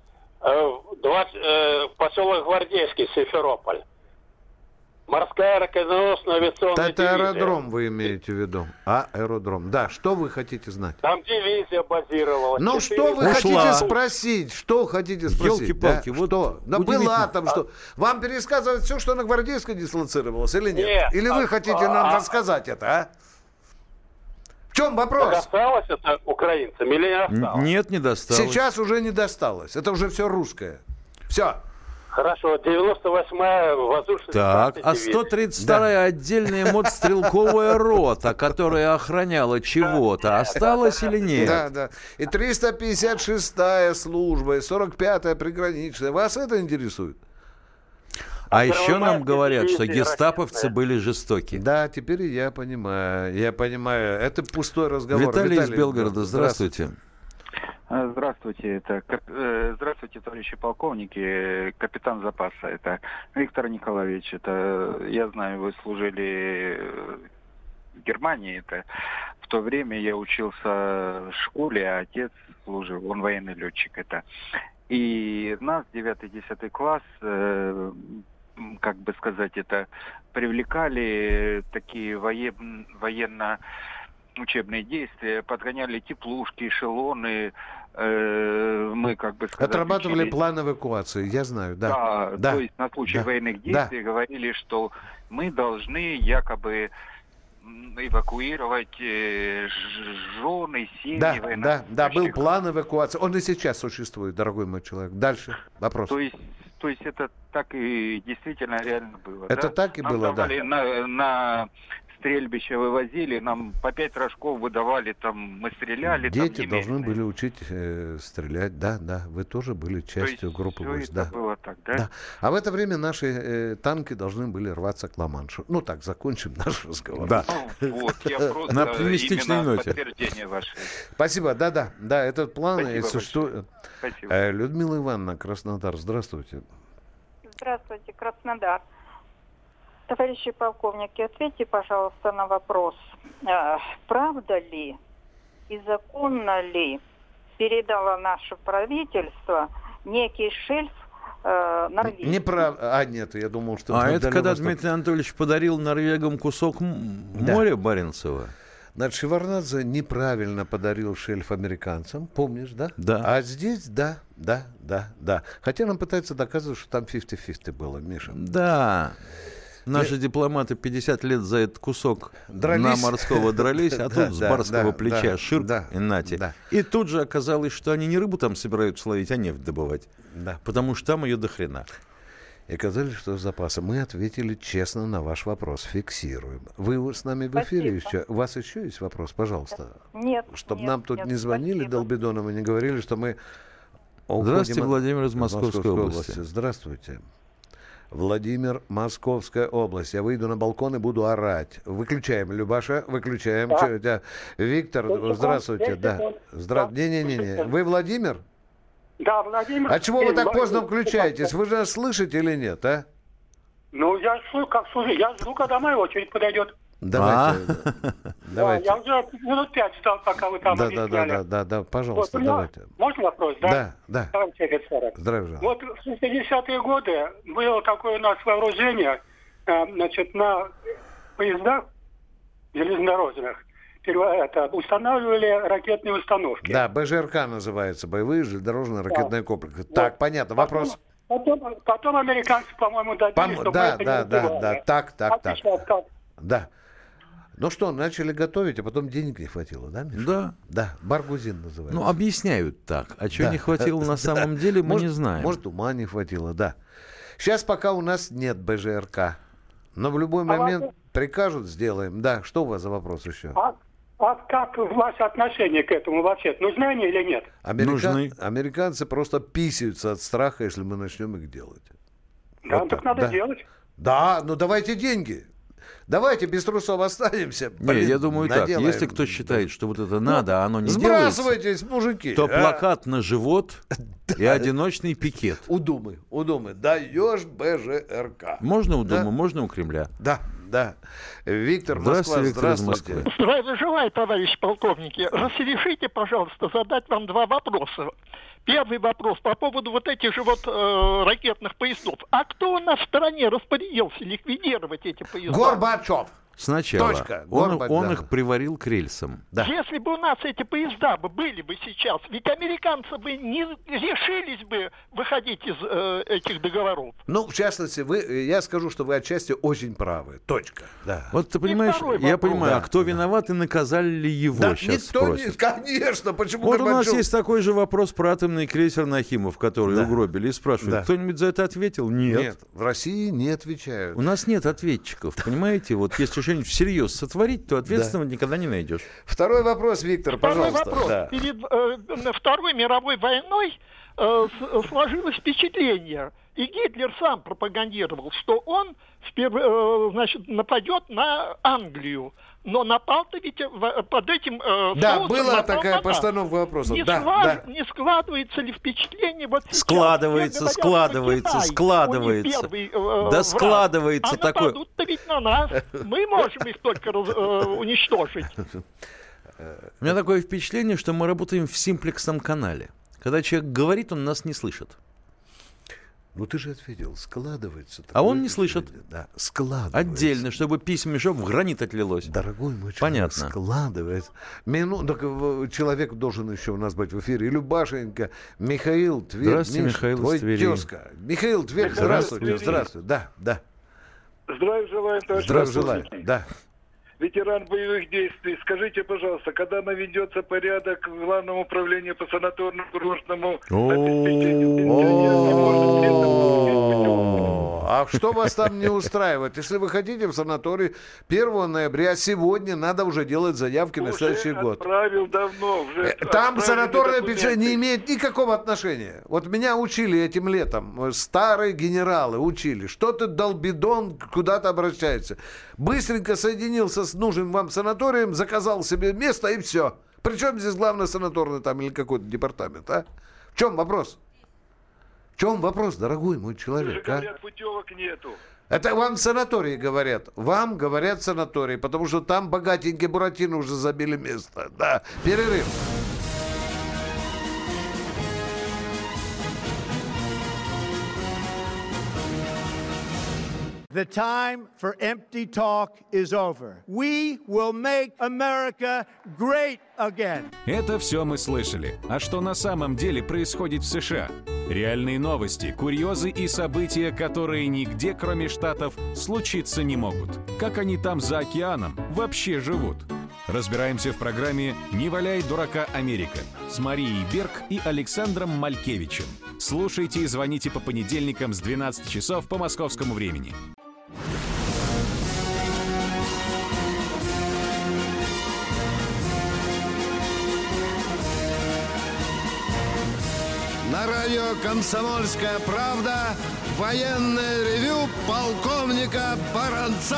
Speaker 17: Поселок Гвардейский, Симферополь. Морская ракетоносная авиационная
Speaker 3: Это
Speaker 17: дивизия.
Speaker 3: аэродром вы имеете в виду? А, аэродром. Да, что вы хотите знать?
Speaker 17: Там дивизия базировалась.
Speaker 3: Ну, что вы
Speaker 4: Ушла.
Speaker 3: хотите спросить? Что хотите спросить?
Speaker 4: Ёлки-палки,
Speaker 3: да?
Speaker 4: вот
Speaker 3: что? Да была там что? Вам пересказывать все, что на Гвардейской дислоцировалось или нет?
Speaker 17: Нет.
Speaker 3: Или вы хотите нам
Speaker 17: а,
Speaker 3: рассказать это, а? В чем вопрос?
Speaker 17: Так осталось это украинцам или не осталось?
Speaker 4: Нет, не досталось.
Speaker 3: Сейчас уже не досталось. Это уже все русское. Все.
Speaker 17: Хорошо, девяносто восьмая воздушная
Speaker 4: Так, а сто тридцать вторая да. отдельная мотострелковая рота, которая охраняла чего-то, осталась или нет?
Speaker 3: Да, да. И триста пятьдесят шестая служба, и сорок пятая приграничная. Вас это интересует?
Speaker 4: А, а еще нам говорят, что гестаповцы были жестоки.
Speaker 3: Да, теперь я понимаю. Я понимаю. Это пустой разговор.
Speaker 4: Виталий, Виталий из Белгорода, здравствуйте.
Speaker 18: Здравствуйте, это здравствуйте, товарищи полковники, капитан запаса, это Виктор Николаевич, это я знаю, вы служили в Германии, это в то время я учился в школе, а отец служил, он военный летчик, это и нас девятый-десятый класс, как бы сказать, это привлекали такие воен, военно учебные действия, подгоняли теплушки, эшелоны, э, мы, как бы сказать...
Speaker 3: Отрабатывали
Speaker 18: учили...
Speaker 3: план эвакуации, я знаю, да.
Speaker 18: Да,
Speaker 3: да.
Speaker 18: То есть на случай
Speaker 3: да.
Speaker 18: военных действий
Speaker 3: да.
Speaker 18: говорили, что мы должны якобы эвакуировать э, жены, семьи.
Speaker 3: Да, да, да, был план эвакуации. Он и сейчас существует, дорогой мой человек. Дальше вопрос.
Speaker 18: То есть, то есть это так и действительно реально было,
Speaker 3: Это
Speaker 18: да?
Speaker 3: так и
Speaker 18: Нам
Speaker 3: было, да.
Speaker 18: На, на стрельбище вывозили, нам по пять рожков выдавали, там мы стреляли.
Speaker 3: Дети
Speaker 18: там
Speaker 3: должны были учить э, стрелять, да, да. Вы тоже были частью группы войск, да.
Speaker 18: Было так, да?
Speaker 3: да. А в это время наши э, танки должны были рваться к Ла-Маншу. Ну так, закончим наш разговор.
Speaker 4: Да.
Speaker 18: Ну, вот, я просто
Speaker 4: на оптимистичной ноте.
Speaker 18: Подтверждение ваше.
Speaker 3: Спасибо, да, да, да, этот план
Speaker 18: Спасибо
Speaker 3: существует.
Speaker 18: Спасибо.
Speaker 3: Э, Людмила Ивановна, Краснодар, здравствуйте.
Speaker 19: Здравствуйте, Краснодар. Товарищи полковники, ответьте, пожалуйста, на вопрос. Правда ли и законно ли передало наше правительство некий шельф э, Норвегии.
Speaker 3: Неправ... А, нет, я думал, что...
Speaker 4: А это когда Восток... Дмитрий Анатольевич подарил норвегам кусок м- да. моря Баренцева?
Speaker 3: Значит, Шеварднадзе неправильно подарил шельф американцам, помнишь, да?
Speaker 4: Да.
Speaker 3: А здесь, да, да, да, да. Хотя нам пытаются доказывать, что там пятьдесят на пятьдесят было, Миша.
Speaker 4: Да. Наши дипломаты пятьдесят лет за этот кусок дрались. На морского дрались, а тут с барского плеча ширк и нати. И тут же оказалось, что они не рыбу там собираются ловить, а нефть добывать. Потому что там ее до хрена.
Speaker 3: И оказалось, что запасы. Мы ответили честно на ваш вопрос. Фиксируем. Вы с нами в эфире еще? У вас еще есть вопрос? Пожалуйста.
Speaker 19: Нет.
Speaker 3: Чтобы
Speaker 19: нет,
Speaker 3: нам тут
Speaker 19: нет,
Speaker 3: не звонили
Speaker 19: спасибо.
Speaker 3: Долбидоном и не говорили, что мы...
Speaker 4: Здравствуйте, Владимир из Московской, Московской области. области.
Speaker 3: Здравствуйте. Владимир, Московская область. Я выйду на балкон и буду орать. Выключаем, Любаша, выключаем. Да. Че, тебя... Виктор, десять здравствуйте. Секунд, да. Здра... Да. Не-не-не. Вы Владимир?
Speaker 11: Да, Владимир.
Speaker 3: А чего вы так поздно включаетесь? Вы же нас слышите или нет, а?
Speaker 11: Ну, я слышу, как слушаю. Я жду, когда моя очередь подойдет.
Speaker 3: Давайте. Давайте.
Speaker 11: Я уже минут пять ждал, пока вы там объясняли.
Speaker 3: Да, да, да, да, пожалуйста, давайте.
Speaker 11: Можно вопрос, да?
Speaker 3: Да, да.
Speaker 11: Здравия желаю. Вот в шестидесятые годы было такое у нас вооружение, значит, на поездах железнодорожных это, устанавливали ракетные установки.
Speaker 3: Да, БЖРК называется, боевые железнодорожные ракетные да. комплексы. Вот. Так, понятно,
Speaker 11: потом,
Speaker 3: вопрос.
Speaker 11: Потом, потом американцы, по-моему, добились,
Speaker 3: Пом...
Speaker 11: чтобы
Speaker 3: да,
Speaker 11: это
Speaker 3: да,
Speaker 11: не
Speaker 3: да,
Speaker 11: сделали.
Speaker 3: да, так, так,
Speaker 11: а
Speaker 3: так.
Speaker 11: Сейчас как?
Speaker 3: Да. Ну что, начали готовить, а потом денег не хватило, да, Миша?
Speaker 4: Да.
Speaker 3: Да, Баргузин называется.
Speaker 4: Ну, объясняют так. А чего да. не хватило на самом деле, мы
Speaker 3: может,
Speaker 4: не знаем.
Speaker 3: Может, ума не хватило, да. Сейчас пока у нас нет БЖРК. Но в любой
Speaker 11: а
Speaker 3: момент
Speaker 11: вас...
Speaker 3: прикажут, сделаем. Да, что у вас за вопрос еще?
Speaker 11: А, а как ваше отношение к этому вообще? Нужны они или нет?
Speaker 3: Америка...
Speaker 4: Нужны.
Speaker 3: Американцы просто писаются от страха, если мы начнем их делать.
Speaker 11: Да,
Speaker 3: вот
Speaker 11: так, так надо
Speaker 3: да.
Speaker 11: делать.
Speaker 3: Да, ну давайте деньги. Давайте без трусов останемся.
Speaker 4: Не, Блин, я думаю наделаем. Так, если кто считает, что вот это надо, а оно не делается...
Speaker 3: Сбрасывайтесь, мужики.
Speaker 4: То
Speaker 3: а?
Speaker 4: плакат на живот и одиночный пикет.
Speaker 3: У Думы, у Думы. Даешь БЖРК.
Speaker 4: Можно у
Speaker 3: да?
Speaker 4: Думы, можно у Кремля.
Speaker 3: Да, да. Виктор,
Speaker 4: здравствуйте,
Speaker 3: Москва,
Speaker 4: Виктор
Speaker 3: здравствуйте.
Speaker 20: Здравия желаю, товарищи полковники. Разрешите, пожалуйста, задать вам два вопроса. Первый вопрос по поводу вот этих же вот э, ракетных поездов. А кто у нас в стране распорядился ликвидировать эти поезда?
Speaker 3: Горбачев.
Speaker 4: Сначала.
Speaker 3: Точка.
Speaker 4: Он,
Speaker 3: Горбач,
Speaker 4: он
Speaker 3: да.
Speaker 4: их приварил к рельсам.
Speaker 20: Да. Если бы у нас эти поезда бы были бы сейчас, ведь американцы бы не решились бы выходить из э, этих договоров.
Speaker 3: Ну, в частности, вы, я скажу, что вы отчасти очень правы. Точка. Да.
Speaker 4: Вот ты понимаешь, я понимаю, да. а кто виноват и наказали ли его, да, сейчас
Speaker 3: никто
Speaker 4: спросят.
Speaker 3: Не, конечно, почему
Speaker 4: Вот
Speaker 3: Горбачев...
Speaker 4: у нас есть такой же вопрос про атомный крейсер Нахимов, который да. угробили, и спрашивают, да. кто-нибудь за это ответил? Нет.
Speaker 3: Нет, в России не отвечают.
Speaker 4: У нас нет ответчиков, понимаете? Вот если что-нибудь всерьез сотворить, то ответственного да. никогда не найдешь.
Speaker 3: Второй вопрос, Виктор,
Speaker 20: Второй
Speaker 3: пожалуйста.
Speaker 20: Вопрос.
Speaker 3: Да.
Speaker 20: Перед э, Второй мировой войной э, сложилось впечатление, и Гитлер сам пропагандировал, что он вперв... э, значит, нападет на Англию. Но напал-то ведь под этим э,
Speaker 3: да,
Speaker 20: соусом
Speaker 3: была
Speaker 20: напал
Speaker 3: такая
Speaker 20: на
Speaker 3: постановка вопроса.
Speaker 20: Не,
Speaker 3: да,
Speaker 20: склад...
Speaker 3: да.
Speaker 20: не складывается ли впечатление вот сейчас?
Speaker 4: Складывается, говорят, складывается, Китай, складывается. Первый, э, да, складывается
Speaker 20: а
Speaker 4: такой.
Speaker 20: нападут-то ведь на нас. Мы можем их только раз, э, уничтожить.
Speaker 4: У меня такое впечатление, что мы работаем в симплексном канале. Когда человек говорит, он нас не слышит.
Speaker 3: Ну ты же ответил, складывается.
Speaker 4: А он не слышит.
Speaker 3: Да, складывается.
Speaker 4: Отдельно, чтобы письма мешок в гранит отлилось.
Speaker 3: Дорогой мой человек,
Speaker 4: понятно.
Speaker 3: Складывается. Мину... Так, человек должен еще у нас быть в эфире. Любашенька, Михаил Тверь.
Speaker 4: Здравствуйте,
Speaker 3: Миша,
Speaker 4: Михаил
Speaker 3: твой
Speaker 4: Твери.
Speaker 3: тезка. Михаил Тверь, здравствуйте. Здравствуйте. Здравствуйте. Да, да.
Speaker 11: Здравия желаю, товарищ
Speaker 3: Здравия желаю, да.
Speaker 11: Ветеран боевых действий, скажите, пожалуйста, когда наведется порядок в Главном управлении по санаторно-курортному обеспечению?
Speaker 3: А что вас там не устраивает? Если вы хотите в санаторий первого ноября, сегодня надо уже делать заявки на следующий год.
Speaker 11: Отправил давно. Уже
Speaker 3: там санаторное печать не имеет никакого отношения. Вот меня учили этим летом, старые генералы учили, что ты долбидон, куда-то обращается. Быстренько соединился с нужным вам санаторием, заказал себе место и все. Причем здесь главное санаторный там или какой-то департамент, а? В чем вопрос? В чем вопрос, дорогой мой человек?
Speaker 11: Уже говорят, а? Путевок нету.
Speaker 3: Это вам в санатории говорят. Вам говорят в санатории, потому что там богатенькие буратино уже забили место. Да, перерыв.
Speaker 21: The time for empty talk is over. We will make America great again.
Speaker 22: Это все мы слышали. А что на самом деле происходит в США? Реальные новости, курьезы и события, которые нигде, кроме Штатов, случиться не могут. Как они там за океаном вообще живут? Разбираемся в программе «Не валяй дурака, Америка» с Марией Берг и Александром Малькевичем. Слушайте и звоните по понедельникам с двенадцати часов по московскому времени.
Speaker 2: На радио «Комсомольская правда» военное ревю полковника Баранца.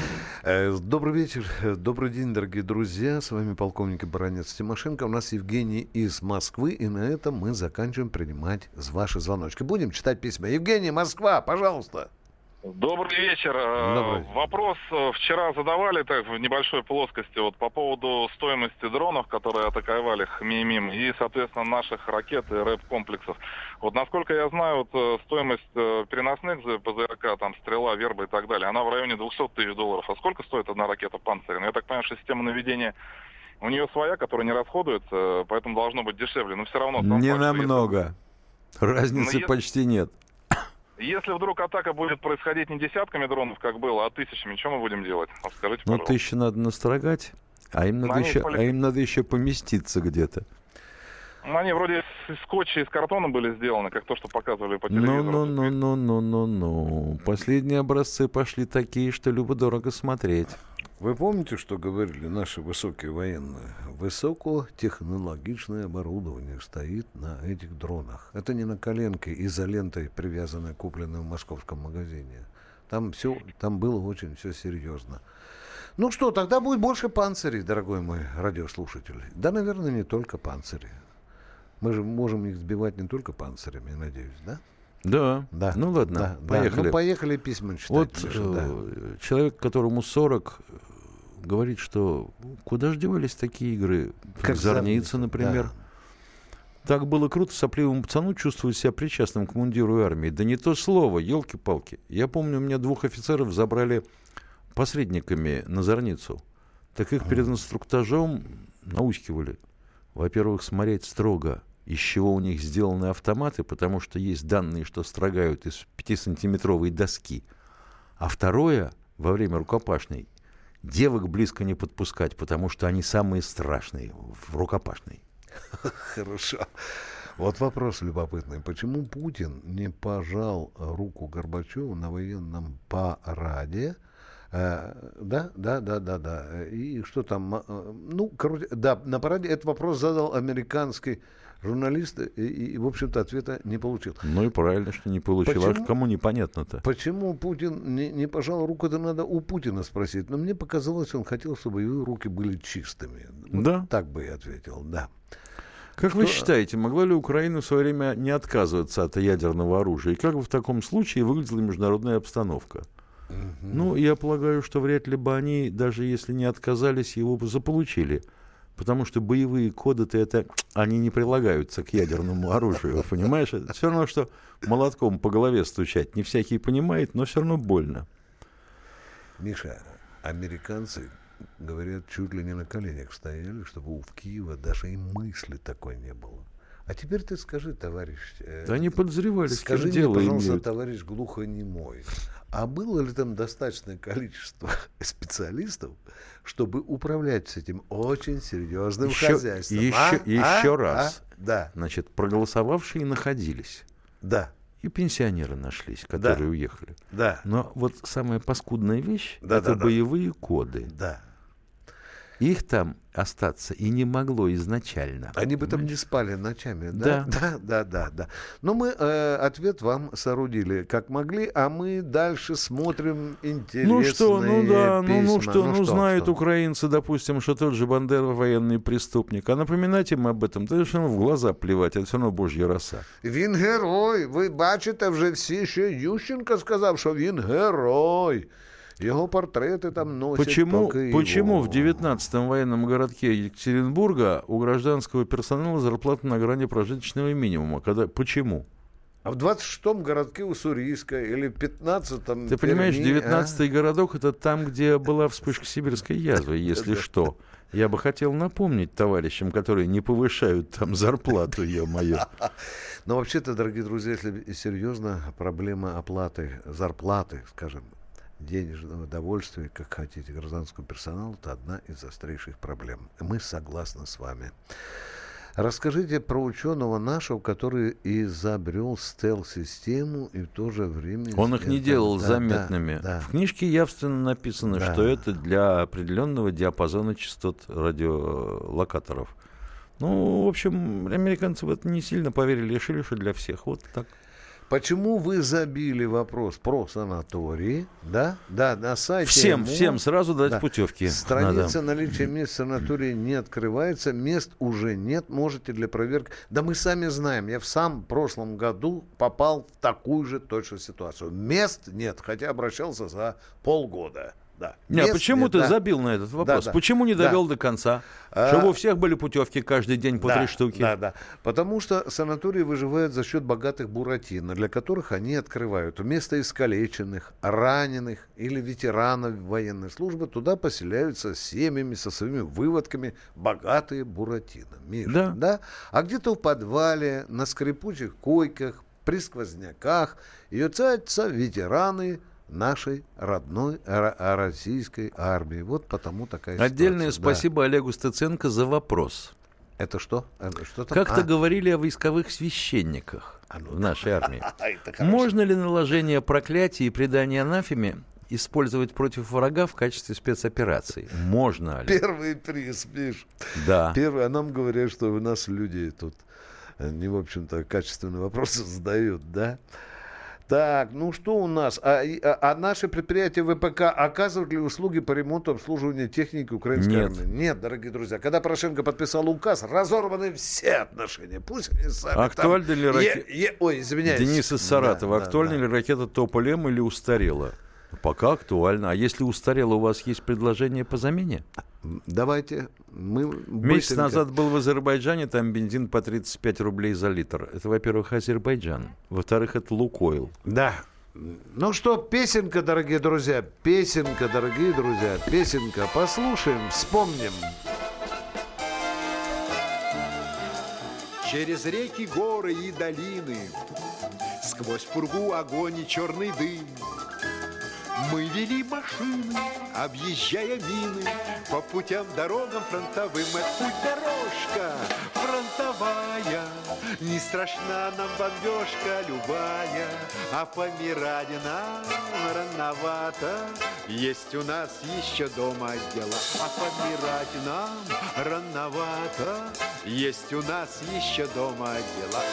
Speaker 3: Добрый вечер, добрый день, дорогие друзья. С вами полковник Баранец Тимошенко. У нас Евгений из Москвы. И на этом мы заканчиваем принимать ваши звоночки. Будем читать письма. Евгений, Москва, пожалуйста.
Speaker 23: Добрый вечер.
Speaker 3: Добрый.
Speaker 23: Вопрос вчера задавали так, в небольшой плоскости вот, по поводу стоимости дронов, которые атаковали Хмеймим, и, соответственно, наших ракет и рэп-комплексов. Вот, насколько я знаю, вот, стоимость переносных ПЗРК, там, «Стрела», «Верба» и так далее, она в районе двухсот тысяч долларов. А сколько стоит одна ракета «Панцирь»? Ну, я так понимаю, что система наведения у нее своя, которая не расходуется, поэтому должно быть дешевле. Но все равно...
Speaker 4: Не намного. Если... Разницы
Speaker 23: Но
Speaker 4: почти если... нет.
Speaker 23: Если вдруг атака будет происходить не десятками дронов, как было, а тысячами, что мы будем делать? Скажите,
Speaker 4: ну,
Speaker 23: пожалуйста.
Speaker 4: тысячи надо настрогать, а им надо, еще, полит... а им надо еще поместиться где-то.
Speaker 23: Ну, они вроде из скотча, из картона были сделаны, как то, что показывали по телевизору.
Speaker 4: Ну-ну-ну-ну-ну-ну-ну. Последние образцы пошли такие, что любо-дорого смотреть.
Speaker 3: Вы помните, что говорили наши высокие военные? Высокотехнологичное оборудование стоит на этих дронах. Это не на коленке изолентой, привязанной, купленной в московском магазине. Там все, там было очень все серьезно. Ну что, тогда будет больше панцирей, дорогой мой радиослушатель. Да, наверное, не только панцири. Мы же можем их сбивать не только панцирями, я надеюсь, да?
Speaker 4: Да.
Speaker 3: да.
Speaker 4: Ну ладно,
Speaker 3: да,
Speaker 4: поехали.
Speaker 3: Да. Ну, поехали письма читать.
Speaker 4: Вот
Speaker 3: Миша,
Speaker 4: э,
Speaker 3: да.
Speaker 4: Человек, которому сорок, говорит, что куда же девались такие игры? Как Зорница, например. Да. Так было круто сопливому пацану чувствовать себя причастным к мундиру армии. Да не то слово, елки-палки. Я помню, у меня двух офицеров забрали посредниками на Зорницу. Так их перед инструктажом наускивали. Во-первых, смотреть строго, из чего у них сделаны автоматы, потому что есть данные, что строгают из пятисантиметровой доски. А второе, во время рукопашной, девок близко не подпускать, потому что они самые страшные в рукопашной.
Speaker 3: Хорошо. Вот вопрос любопытный. Почему Путин не пожал руку Горбачеву на военном параде? Э, да, да, да, да, да. И что там? Ну, короче, да, на параде этот вопрос задал американский журналист и, и, в общем-то, ответа не получил.
Speaker 4: Ну и правильно, что не получил. Почему, а кому непонятно-то?
Speaker 3: Почему Путин не, не пожал руку, это надо у Путина спросить. Но мне показалось, он хотел, чтобы его руки были чистыми. Вот
Speaker 4: да?
Speaker 3: Так бы я ответил, да.
Speaker 4: Как
Speaker 3: что...
Speaker 4: вы считаете, могла ли Украина в свое время не отказываться от ядерного оружия? И как бы в таком случае выглядела международная обстановка? Угу. Ну, я полагаю, что вряд ли бы они, даже если не отказались, его бы заполучили. Потому что боевые коды-то это, они не прилагаются к ядерному оружию, понимаешь? Это все равно, что молотком по голове стучать. Не всякий понимает, но все равно больно.
Speaker 3: Миша, американцы, говорят, чуть ли не на коленях стояли, чтобы у Киева даже и мысли такой не было. А теперь ты скажи, товарищ...
Speaker 4: Да они подозревали,
Speaker 3: скажи
Speaker 4: мне,
Speaker 3: пожалуйста,
Speaker 4: имеют.
Speaker 3: Товарищ глухонемой, а было ли там достаточное количество специалистов, чтобы управлять с этим очень серьезным
Speaker 4: еще,
Speaker 3: хозяйством?
Speaker 4: Еще,
Speaker 3: а?
Speaker 4: еще
Speaker 3: а?
Speaker 4: раз.
Speaker 3: А? Да.
Speaker 4: Значит, проголосовавшие находились.
Speaker 3: Да.
Speaker 4: И пенсионеры нашлись, которые
Speaker 3: да.
Speaker 4: уехали.
Speaker 3: Да.
Speaker 4: Но вот самая паскудная вещь
Speaker 3: да,
Speaker 4: это
Speaker 3: да,
Speaker 4: боевые
Speaker 3: да.
Speaker 4: коды.
Speaker 3: Да.
Speaker 4: Их там остаться и не могло изначально.
Speaker 3: Они бы там не спали ночами, да?
Speaker 4: Да,
Speaker 3: да, да, да. да. Но мы э, ответ вам соорудили как могли, а мы дальше смотрим интересные
Speaker 4: Ну что, ну да,
Speaker 3: письма.
Speaker 4: ну, ну что, ну,
Speaker 3: ну что,
Speaker 4: знают
Speaker 3: что?
Speaker 4: украинцы, допустим, что тот же Бандера военный преступник. А напоминать им об этом, то все равно в глаза плевать, это все равно божья роса.
Speaker 3: Він герой. Ви бачите, вже всі, ще Ющенко сказав, що він герой. Его портреты там носят
Speaker 4: почему,
Speaker 3: по Киеву.
Speaker 4: Почему в девятнадцатом военном городке Екатеринбурга у гражданского персонала зарплата на грани прожиточного минимума? Когда, почему?
Speaker 3: А в двадцать шестом городке Уссурийска или в пятнадцатом...
Speaker 4: Ты понимаешь,
Speaker 3: Перми,
Speaker 4: девятнадцатый
Speaker 3: а?
Speaker 4: городок — это там, где была вспышка сибирской язвы, если что. Я бы хотел напомнить товарищам, которые не повышают там зарплату, ё-моё.
Speaker 3: Но вообще-то, дорогие друзья, если серьезно, проблема оплаты зарплаты, скажем, денежного удовольствия, как хотите, гражданского персонала, это одна из острейших проблем. Мы согласны с вами. Расскажите про ученого нашего, который изобрел стелс-систему и в то же время...
Speaker 4: Он их не
Speaker 3: это,
Speaker 4: делал
Speaker 3: да,
Speaker 4: заметными.
Speaker 3: Да, да.
Speaker 4: В книжке явственно написано,
Speaker 3: Да.
Speaker 4: что это для определенного диапазона частот радиолокаторов. Ну, в общем, американцы в это не сильно поверили, решили, что для всех. Вот так.
Speaker 3: Почему вы забили вопрос про санатории? Да, да, на сайте.
Speaker 4: Всем,
Speaker 3: МО,
Speaker 4: всем сразу дать
Speaker 3: да.
Speaker 4: путевки.
Speaker 3: Страница
Speaker 4: надо.
Speaker 3: наличия мест в санатории не открывается, мест уже нет, можете для проверки. Да мы сами знаем, я в самом прошлом году попал в такую же точно ситуацию. Мест нет, хотя обращался за полгода. Да.
Speaker 4: Не, а
Speaker 3: Мест
Speaker 4: почему
Speaker 3: нет,
Speaker 4: ты
Speaker 3: да.
Speaker 4: забил на этот вопрос?
Speaker 3: Да, да.
Speaker 4: Почему не довел
Speaker 3: Да.
Speaker 4: до конца?
Speaker 3: А...
Speaker 4: Чтобы у всех были путевки каждый день по
Speaker 3: да,
Speaker 4: три штуки.
Speaker 3: Да, да. Потому что санатории выживают за счет богатых буратино, для которых они открывают. Вместо искалеченных, раненых или ветеранов военной службы туда поселяются с семьями, со своими выводками богатые буратино. Миша,
Speaker 4: Да.
Speaker 3: да? А где-то в подвале, на скрипучих койках, при сквозняках ютятся ветераны нашей родной р- российской армии. Вот потому такая ситуация.
Speaker 4: Отдельное
Speaker 3: Да.
Speaker 4: спасибо Олегу Стеценко за вопрос.
Speaker 3: Это что? Это что там?
Speaker 4: Как-то
Speaker 3: А.
Speaker 4: говорили о войсковых священниках в нашей армии.
Speaker 3: Это хорошо.
Speaker 4: Можно ли наложение проклятия и предание анафеме использовать против врага в качестве спецоперации? Можно ли?
Speaker 3: Первый приз, Миш.
Speaker 4: Да.
Speaker 3: Первый, а нам говорят, что у нас люди тут не, в общем-то, качественные вопросы задают, да? Так, ну что у нас? А, а, а наши предприятия ВПК оказывают ли услуги по ремонту, обслуживанию техники украинской
Speaker 4: Нет.
Speaker 3: армии? Нет, дорогие друзья. Когда Порошенко подписал указ, разорваны все отношения. Пусть они сами
Speaker 4: Актуальна
Speaker 3: там...
Speaker 4: ли раке-
Speaker 3: Е- е- Ой, извиняюсь.
Speaker 4: Денис из Саратова.
Speaker 3: Да, да,
Speaker 4: Актуальна
Speaker 3: да.
Speaker 4: ли ракета Тополь-М или устарела? Пока актуально. А если устарела, у вас есть предложение по замене?
Speaker 3: Давайте мы
Speaker 4: Месяц
Speaker 3: быстренько-
Speaker 4: назад был в Азербайджане, там бензин по тридцать пять рублей за литр. Это, во-первых, Азербайджан. Во-вторых, это Лукойл.
Speaker 3: Да. Ну что, песенка, дорогие друзья, песенка, дорогие друзья, песенка. Послушаем, вспомним.
Speaker 1: Через реки, горы и долины, сквозь пургу, огонь и черный дым, мы вели машины, объезжая мины, по путям, дорогам фронтовым. Это путь дорожка фронтовая, не страшна нам бомбежка любая, а помирать нам рановато. Есть у нас еще дома дела, а помирать нам рановато. Есть у нас еще дома дела.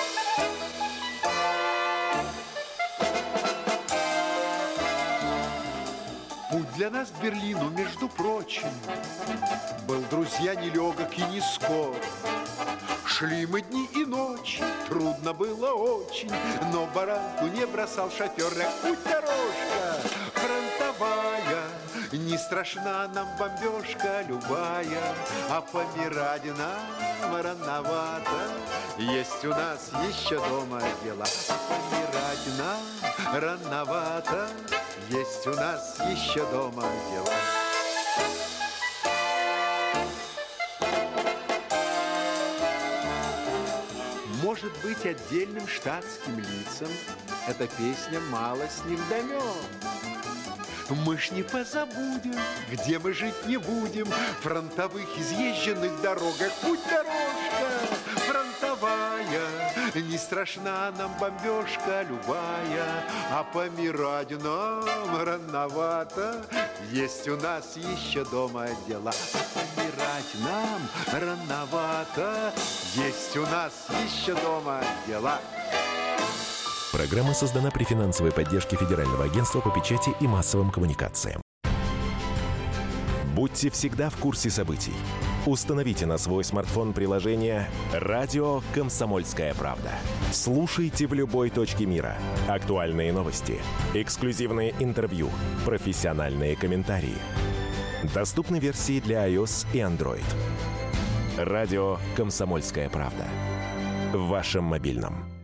Speaker 1: Путь для нас к Берлину, между прочим, был, друзья, нелегок и не скор. Шли мы дни и ночи, трудно было очень, но баранку не бросал шофер. Эх, путь дорожка фронтовая, не страшна нам бомбежка любая, а помирать нам рановато. Есть у нас еще дома дела, а помирать нам рановато. Есть у нас еще дома дела. Может быть, отдельным штатским лицам эта песня малость невдомек. Мы ж не позабудем, где мы жить не будем, фронтовых изъезженных дорогах. Путь дорожка фронтовая, не страшна нам бомбежка любая, а помирать нам рановато. Есть у нас еще дома дела, а помирать нам рановато. Есть у нас еще дома дела.
Speaker 5: Программа создана при финансовой поддержке Федерального агентства по печати и массовым коммуникациям. Будьте всегда в курсе событий. Установите на свой смартфон приложение «Радио Комсомольская правда». Слушайте в любой точке мира. Актуальные новости, эксклюзивные интервью, профессиональные комментарии. Доступны версии для iOS и Android. «Радио Комсомольская правда». В вашем мобильном.